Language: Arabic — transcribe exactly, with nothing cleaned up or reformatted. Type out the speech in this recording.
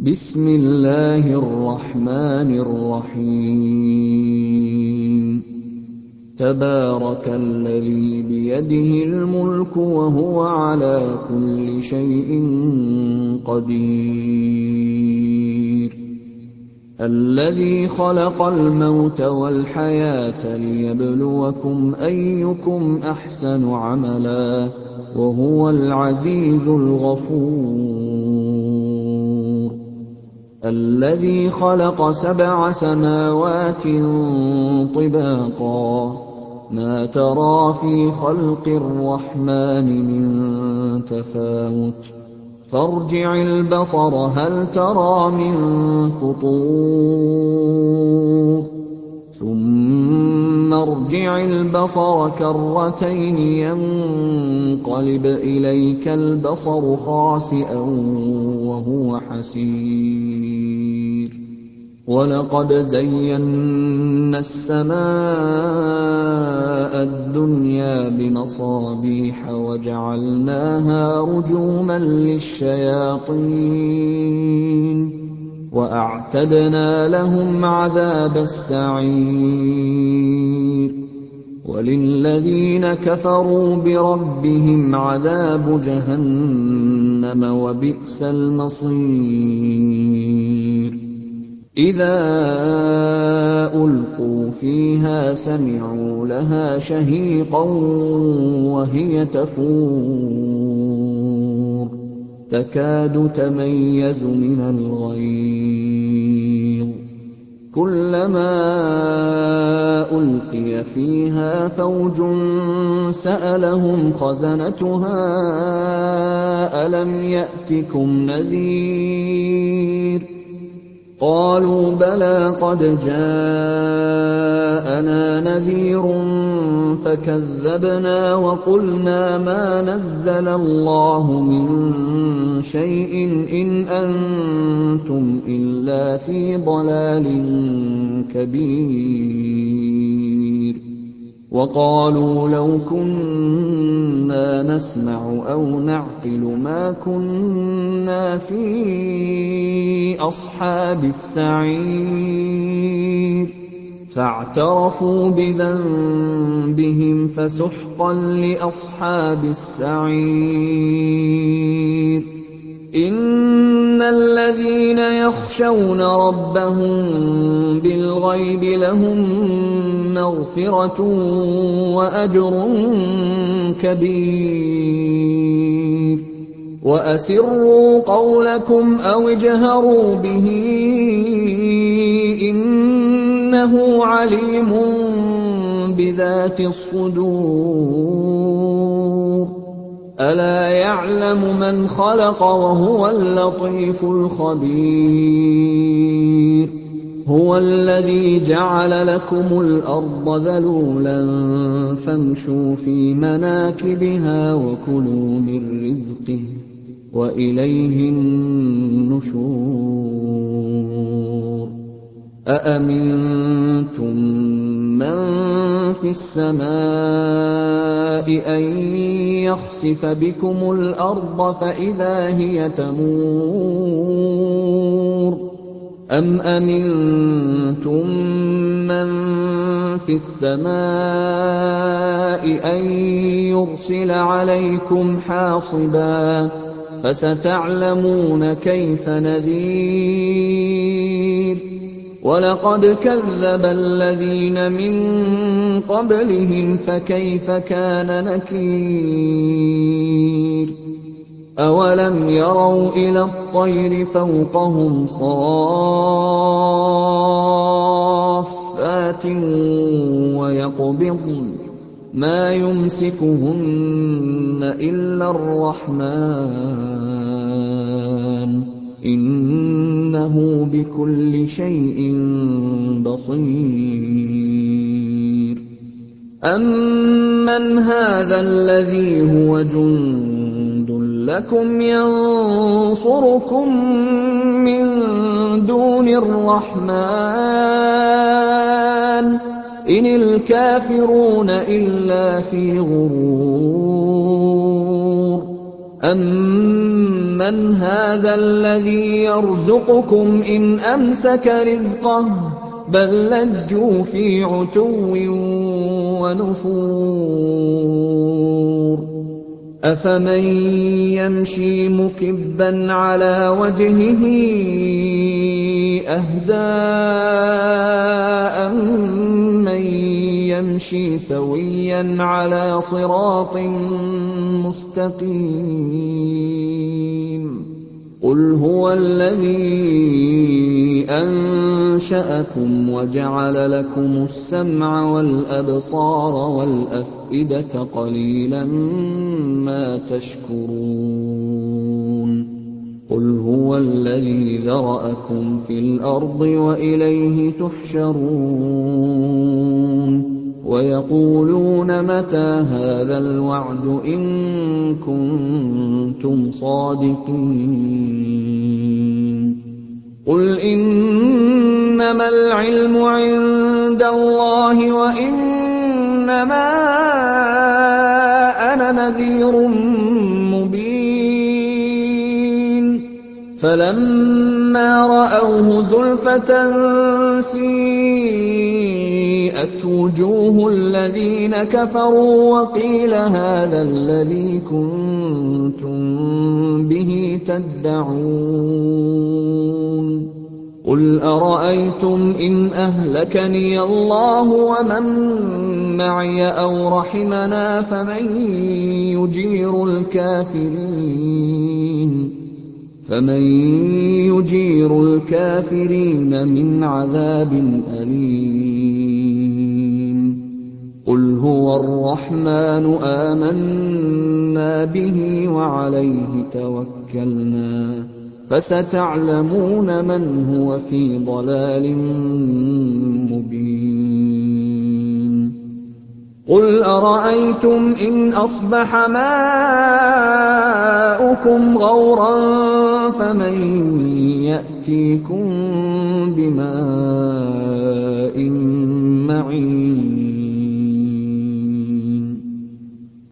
بسم الله الرحمن الرحيم تبارك الذي بيده الملك وهو على كل شيء قدير الذي خلق الموت والحياة ليبلوكم أيكم أحسن عملا وهو العزيز الغفور الذي خلق سبع سماوات طباقا ما ترى في خلق الرحمن من تفاوت فارجع البصر هل ترى من فطور ثم ارجع البصر كرتين ينقلب إليك البصر خاسئا وهو حسير ولقد زينا السماء الدنيا بمصابيح وجعلناها رجوما للشياطين وأعتدنا لهم عذاب السعير وللذين كفروا بربهم عذاب جهنم وبئس المصير إذا ألقوا فيها سمعوا لها شهيقا وهي تفور تكاد تميز من الغيظ كلما ألقي فيها فوج سألهم خزنتها ألم يأتكم نذير قالوا بلى قد جاءنا نذير فكذبنا وقلنا ما نزل الله من شيء إن أنتم إلا في ضلال كبير وقالوا لو كنا نسمع أو نعقل ما كنا في أصحاب السعير فاعترفوا بذنبهم فسحقا لأصحاب السعير إن الذين يخشون ربهم بالغيب لهم مغفرة وأجر كبير وأسروا قولكم أو اجهروا به إنه عليم بذات الصدور ألا يعلم من خلق وهو اللطيف الخبير هو الذي جعل لكم الأرض ذلولا فامشوا في مناكبها وكلوا من رزقه وإليه النشور أأمنتم من في السماء أن يخسف بكم الأرض فإذا هي تمور أم أمنتم من في السماء أن يرسل عليكم حاصبا فستعلمون كيف نذير ولقد كذب الذين من قبلهم فكيف كان نكير أولم يروا إلى الطير فوقهم صافات ويقبضن ما يمسكهن إلا الرحمن إنه بكل شيء بصير أمن هذا الذي هو جند لكم ينصركم من دون الرحمن إن الكافرون إلا في غرور أمن مَنْ هَٰذَا الَّذِي يَرْزُقُكُمْ إِنْ أَمْسَكَ رِزْقَهُ بَل لَّجُّوا فِي عُتُوٍّ وَنُفُورٍ أَفَمَن يَمْشِي مُكِبًّا عَلَىٰ وَجْهِهِ أَهْدَىٰ أَمَّن يَمْشِي سَوِيًّا عَلَىٰ صِرَاطٍ مُّسْتَقِيمٍ قُلْ هُوَ الَّذِي أَنشَأَكُمْ وَجَعَلَ لَكُمُ السَّمْعَ وَالْأَبْصَارَ وَالْأَفْئِدَةَ ۖ قَلِيلًا مَّا تَشْكُرُونَ قُلْ هُوَ الَّذِي ذَرَأَكُمْ فِي الْأَرْضِ وَإِلَيْهِ تُحْشَرُونَ وَيَقُولُونَ مَتَىٰ هَٰذَا الْوَعْدُ إِن كُنتُمْ صَادِقِينَ قُلْ إِنَّمَا الْعِلْمُ عِندَ اللَّهِ وَإِنَّمَا أَنَا نَذِيرٌ مُّبِينٌ فَلَمَّا رَأَوْهُ زُلْفَةً سِيئَتْ وُجُوهُ الَّذِينَ كَفَرُوا وَقِيلَ هَٰذَا الَّذِي كُنتُم بِهِ تَدَّعُونَ قُلْ أَرَأَيْتُمْ إِنْ أَهْلَكَنِيَ اللَّهُ وَمَن مَّعِيَ أَوْ رَحِمَنَا فَمَن يُجِيرُ الْكَافِرِينَ فَمَن يُجِيرُ الْكَافِرِينَ مِنْ عَذَابٍ أَلِيمٍ قُلْ هُوَ الرَّحْمَٰنُ آمَنَّا بِهِ وَعَلَيْهِ تَوَكَّلْنَا فَسَتَعْلَمُونَ مَنْ هُوَ فِي ضَلَالٍ مُّبِينٍ قُلْ أَرَأَيْتُمْ إِنْ أَصْبَحَ مَاؤُكُمْ غَوْرًا فَمَن يَأْتِيكُم بِمَاءٍ مَّعِينٍ